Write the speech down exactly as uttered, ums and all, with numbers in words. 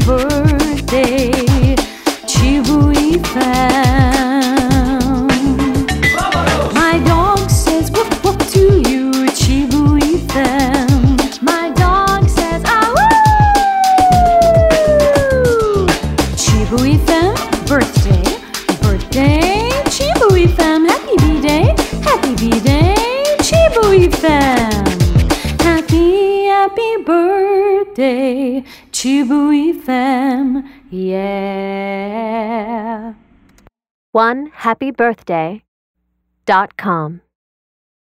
birthday, Chibu F M. My dog says woof woof to you, Chibu F M. My dog says ah woo. Chibu F M, birthday, birthday, Chibu F M. Happy B-Day, happy B-Day, Chibu F M. Happy, happy birthday, Chibu F M, yeah. one happy birthday dot com